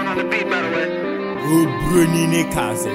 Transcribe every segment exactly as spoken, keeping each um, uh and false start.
on the beat, by the way. Oh, Bruni Nikaze.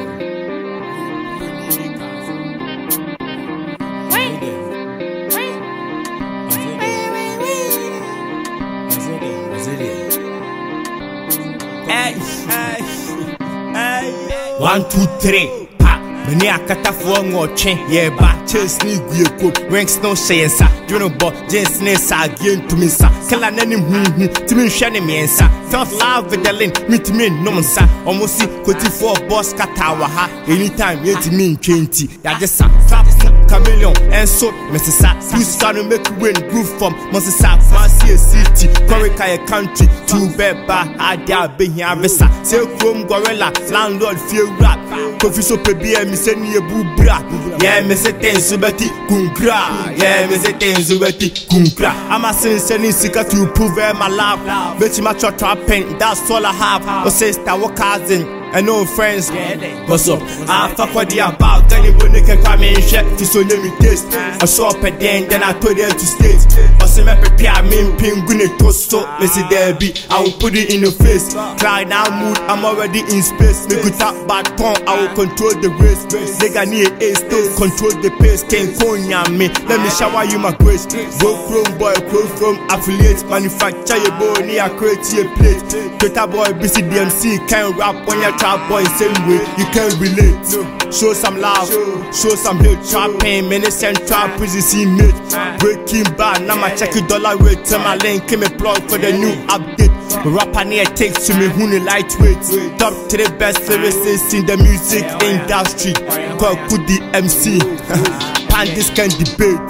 One, two, three, pa. Many a catafo watching, yeah, but chase me, we could ranks no say, sir. You know, but just ness again to me, sir. Kill an enemy, to me, shining me, sir. Felt love with the link, meet me, no, sir. Almost see, could you for boss Katawa, anytime, yet me, twenty. That just trap chameleon, and so, Missus Sa, who's trying to make you win, groove from Missus Sa, Fancy City, Korika country, two bed bar, I dare be here, Vessa, say, Chrome Gorilla, landlord, feel rap, coffee so baby, and send me a boo bra. Yeah, Miss Subati, Kunkra, yeah, Miss Subati, Kunkra. I'm a sending sicker to prove my love. Bet you my trapping, that's all I have. Or says our cousin. And no friends, what's up? I fuck what they about. Anybody can come in and check to so let me taste. I saw up at then, then I told them to stay. I say, my prepare me, penguin toast. So, Missy Derby, I will put it in your face. Cry now, mood, I'm already in space. Make good tap bad tongue, I will control the race. They got near a still control the pace. Can't konya me, let me shower you my grace. Go from boy, go from affiliates, manufacture your boy, near create a plate. Twitter boy, B C D M C, can't rap on your boy, same way, you can relate. Show some love, show some hate. Trapping, many central prison see mate. Breaking bad, now my check it dollar rate. Tell my link, give me plug for the new update. Rapper near takes to me, who need lightweight. Top to the best services in the music industry. Call good the M C. Pan this can debate.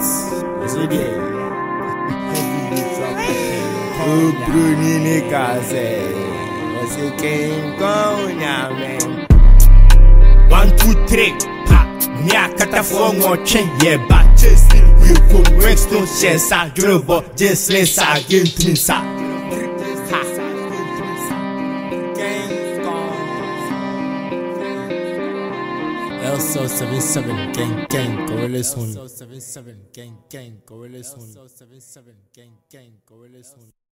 Oh, Bruni Nikaze. One, two, three, pa. Nya catafo watching, yeah, but chase me. We come ranks no chance, I do know, but just let's again to me, sir. Elso seven seven gang gang gorillas one. Elso seven seven gang gang gorillas one. Elso seven seven gang gang gorillas one.